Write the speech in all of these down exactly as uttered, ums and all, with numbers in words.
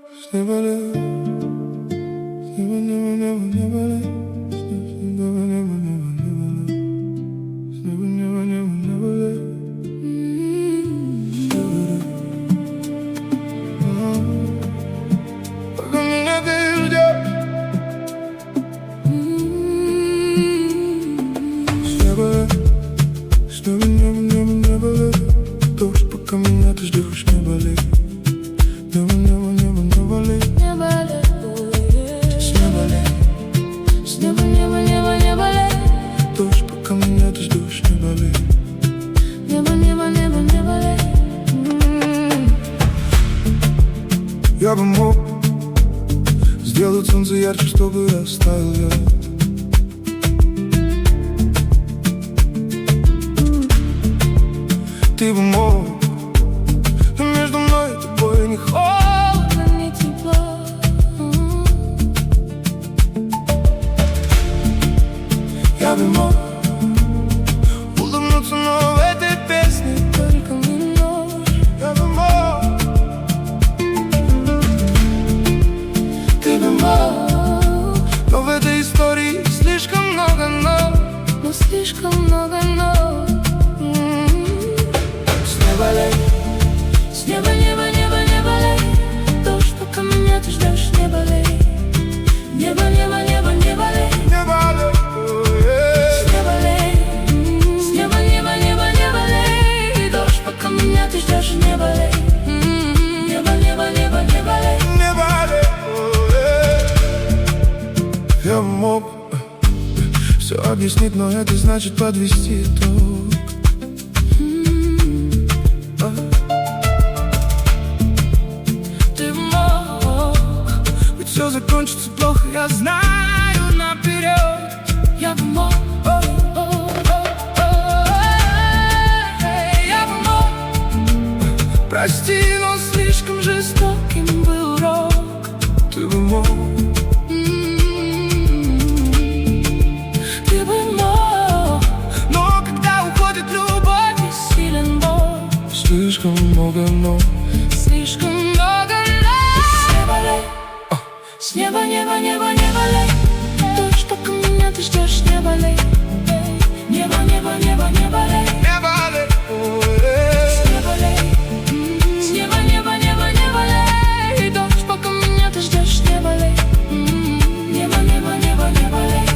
с неба лет. С неба, неба, неба, неба лет. С неба, неба, неба, неба лет. С неба, неба, неба, неба лет. Пока меня ты ждешь. С неба лет. С неба, неба, неба, неба лет. Дождь, пока меня ты ждешь, не болей. Небо, небо, небо, не болей. Не болей. С неба лет. С неба, неба, неба, не болей. Дождь, пока меня ты ждешь, не болей. Небо, небо, небо, не болей. Я бы мог сделать солнце ярче, чтобы растаял я. Ты бы мог, но между мной и тобой не холодно, не тепло. Я бы мог улыбнуться, но в этой песне только немного. я бы мог. Ты бы мог, но в этой истории слишком много но. Но слишком много но. С неба лет. С неба, небо, небо, не болей. Дождь, пока меня ты ждешь, не болей. Небо, небо, небо, не болей. Не болей. С неба лей. С неба, небо, небо, не болей. Дождь, пока меня ты ждешь, не болей. Небо, небо, небо, не болей. Не болей. Я мог все объяснить, но это значит подвести итог. Все закончится плохо, я знаю наперед. Я бы мог, я бы мог. Прости, но слишком Жестоким был урок. ты бы мог. Ты бы мог. Но когда уходит любовь, Силен боль. слишком много но. Слишком много но. С неба лей. С неба, небо, небо, не болей. Дождь, пока меня ты ждешь, не болей. Небо, небо, небо, не болей. Не болей. С неба лей. С неба, небо, небо, не болей. Дождь, пока меня ты ждешь, не болей. Небо, небо, небо, не болей.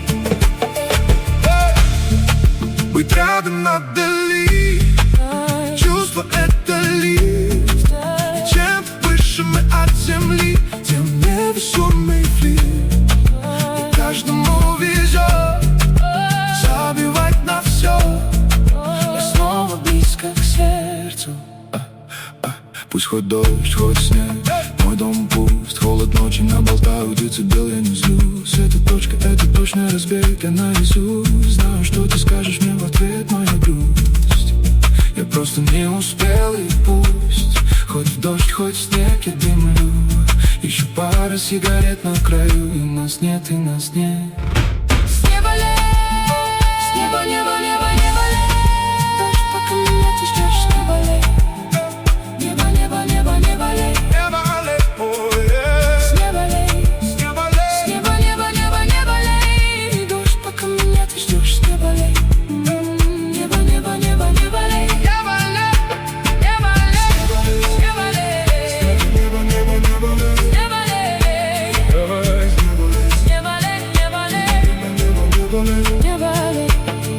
Быть рядом отдали. Чувство это лифт. И чем выше мы от земли, тем невесомый флир. И каждому везет забивать на все. Я снова близко к сердцу. Пусть хоть дождь, хоть снег, мой дом пуст, холод ночи наболтают децибел, я не злюсь. Эта точка, это точно разбег, я наизусть знаю, что ты скажешь мне в ответ, моя грусть. Я просто не успел, и пусть хоть дождь, хоть снег, я дымлю. Еще пара сигарет на краю, и нас нет, и нас нет. С неба лей. С неба, небо, небо, не болей. Дождь, пока меня ты ждешь, не болей. Небо, небо, небо, не болей. Не болей, oh yeah. С неба лей. С неба лей. С неба, небо, небо, не болей. Дождь, пока меня ты ждешь, не болей. Небо, небо, небо, не болей. Не болей. Не болей. Не болей. Небо, небо, не болей. Не болей. Не болей. Не болей, не болей. Не болей. Не болей.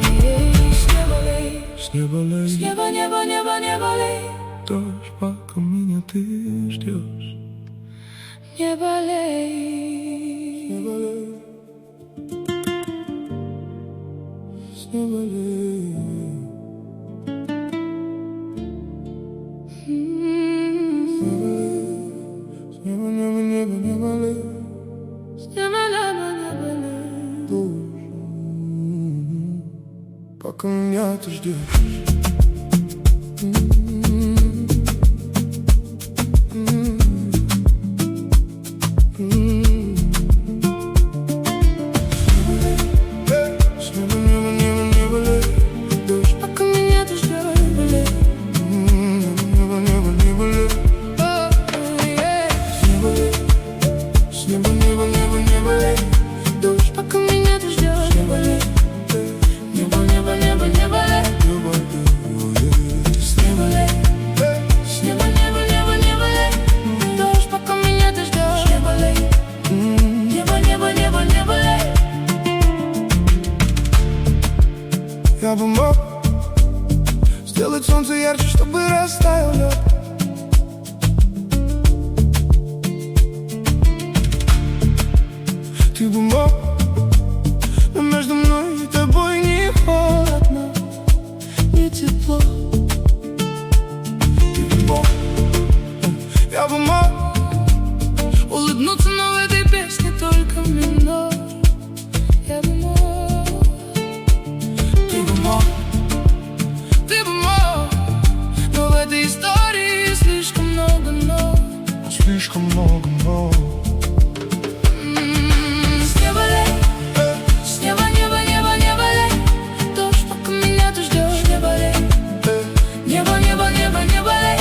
С неба лей. С неба лей. С неба, небо, небо, не болей. Дождь, пока меня ты ждешь. Не болей. Не болей. С неба лей. С неба, небо, небо, не болей. С неба, небо, не болей. Дождь, пока меня ты ждешь. С неба улыбнуться, но в этой песне только минор. Я бы мог, ты бы мог, ты бы мог, но в этой истории слишком много но. Слишком много но. С неба лей, с неба, небо, небо, небо лей. Дождь, пока меня ты ждешь. Небо лей, небо, небо, небо, небо лей.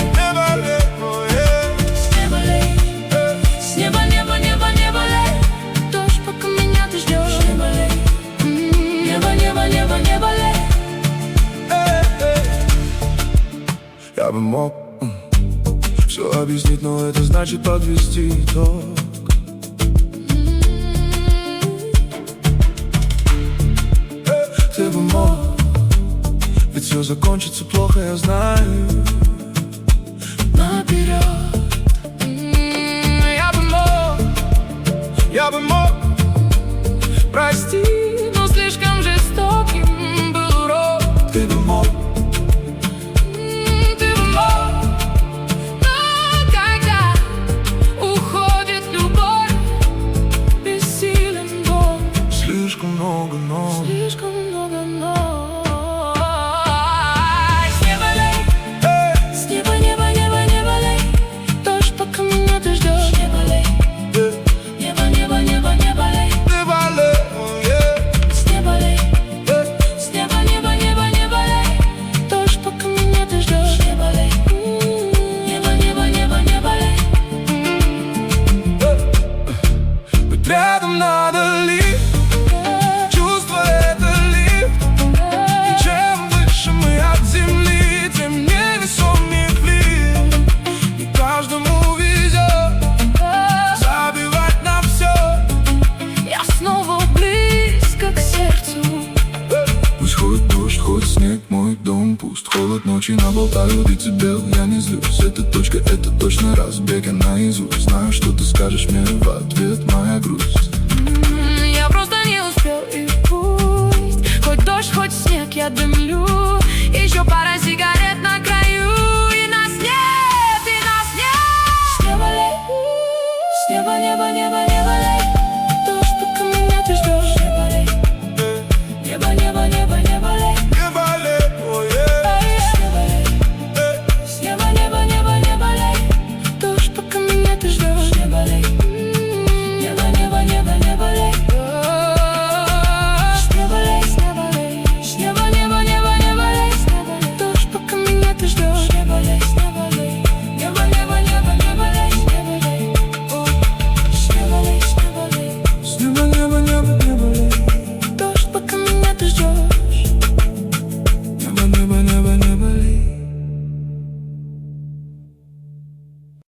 С неба лей, с неба, небо, небо, небо лей. Дождь, пока меня ты ждешь. Небо лей, небо, небо, небо, небо лей. Я бы мог все объяснить, но это значит подвести итог. Ты бы мог, ведь все закончится плохо, я знаю. Наперед. Я бы мог, Я бы мог, прости, но слишком жестоким был урок. ты бы мог, Ты бы мог, но когда уходит любовь, бессилен Бог. слишком много но. Слишком много но. С неба лей, с неба, небо, небо, небо лей. Дождь, пока меня ты ждешь. Небо лей, небо, небо, небо, небо лей. С неба лей, с неба, небо, небо, небо лей. Дождь, пока меня ты ждешь. Небо лей, небо, небо, небо, небо лей. Быть рядом надо ли? Чувство это ли? И чем выше мы от земли, тем невесомее плит. И каждому везет забивать на все. Я снова близко к сердцу. Пусть хоть дождь, хоть снег, мой дом пуст. Холод ночи наболтаю децибел, я не злюсь. Эта точка, это точно разбег, я наизусть. Знаю, что ты скажешь мне в ответ, моя грусть. М, Я просто не успел, и пусть хоть дождь, хоть снег, я дымлю. Еще пара сигарет на краю.